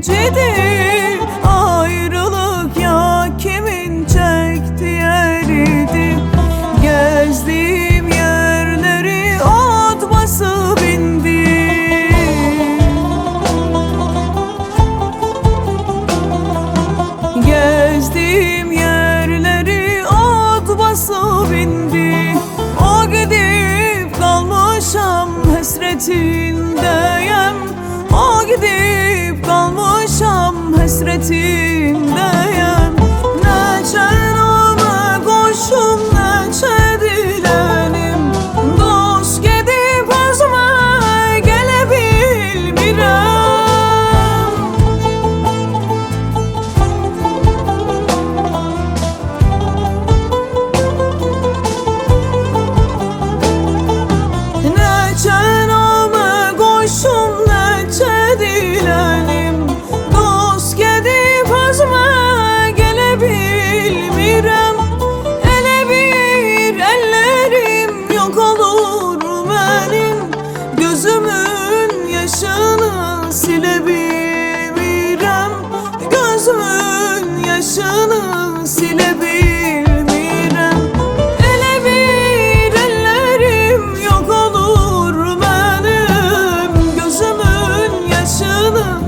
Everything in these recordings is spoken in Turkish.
geçicidir. Ayrılık ya kimin çektiği eridi. Gezdiğim yerleri ot basıp indi. Gezdiğim yerleri ot basıp indi. O gidip kalmışam hasretindeyim. O gidip kalmışam hasretindeyim. Neçe name koşum neçe dilenim. Dost gidip özüme gelebilmirem. Neçe name koşum neçe dilenim. Dost gidip özüme gelebilmirem. Ele bir ellerim yok olur benim. Gözümün yaşını silebilmirem. Gözümün yaşını silebilmirem. Ele bir ellerim yok olur benim. Gözümün yaşını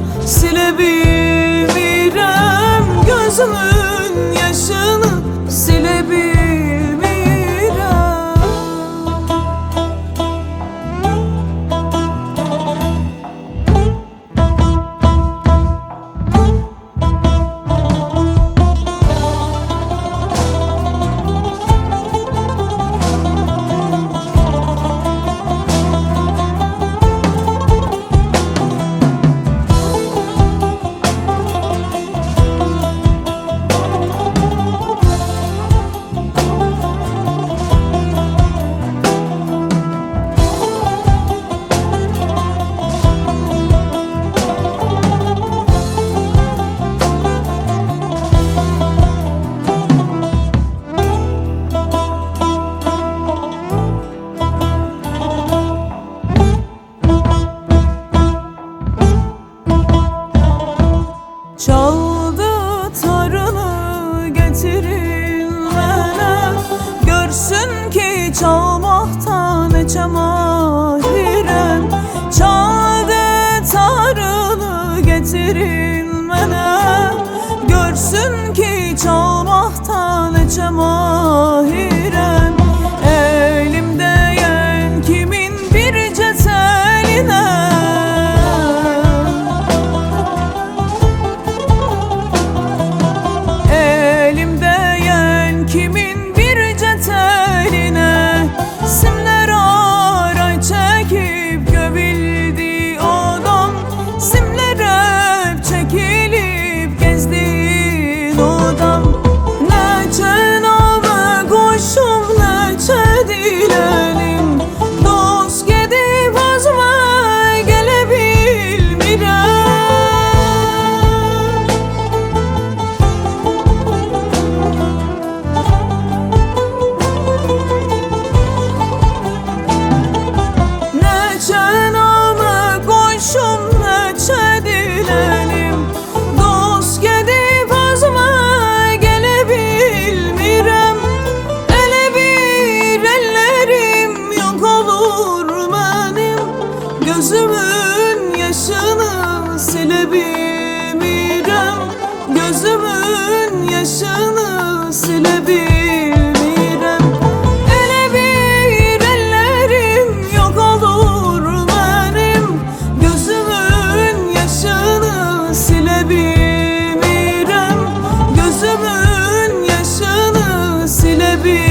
silebilmirem. Gözümün yaşını silebilmirem. Çaldı tarını getirin bana. Görsün ki çalmaktan neçe mahirem. Çaldı tarını getirin bana. Görsün ki çalmaktan neçe mahirem. Elimde yen kimin birce teline. Kimin birce teline. Simler aray çekip göbildi odam. Simler hep çekilip gezdin odam. Neçe name koşum neçe dilenim. Dost gidip özüme gelebilmirem. Neçe name koşum neçe dilenim. Dost gidip özüme gelebilmirem. Ele bir ellerim yok olur benim. Gözümün yaşını silebilmirem. Gözümün yaşını silebilmirem. Ele bir ellerim yok olur benim. Gözümün yaşını silebilmirem. Gözümün yaşını silebilmirem.